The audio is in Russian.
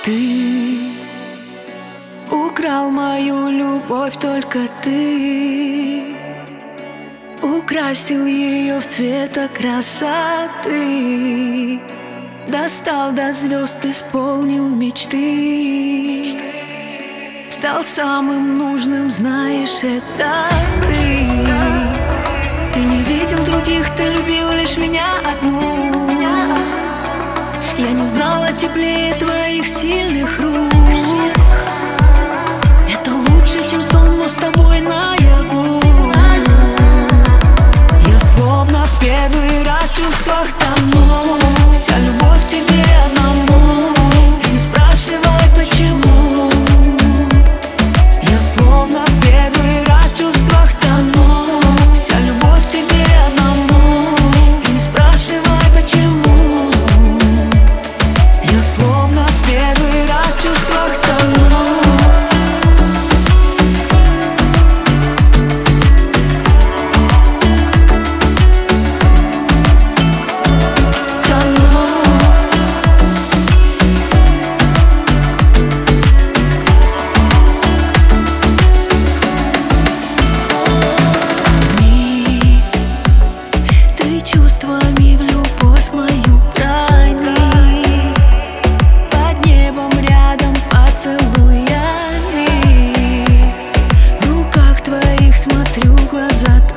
Ты украл мою любовь, только ты украсил ее в цвета красоты, достал до звезд, исполнил мечты, стал самым нужным, знаешь, это ты. Ты не видел других, ты любил лишь меня одну. Я не знала теплее твоих сильных рук. Это лучше, чем сон, но с тобой наяву. Я словно в первый раз в чувствах тону. Вся любовь к тебе одному, и не спрашивай почему. Я словно в первый раз в чувствах тону. Вся любовь к тебе одному, и не спрашивай почему. Я словно в первый раз в чувствах тону. Чувствами в любовь мою проник, под небом рядом поцелуями. В руках твоих смотрю, глаза твои.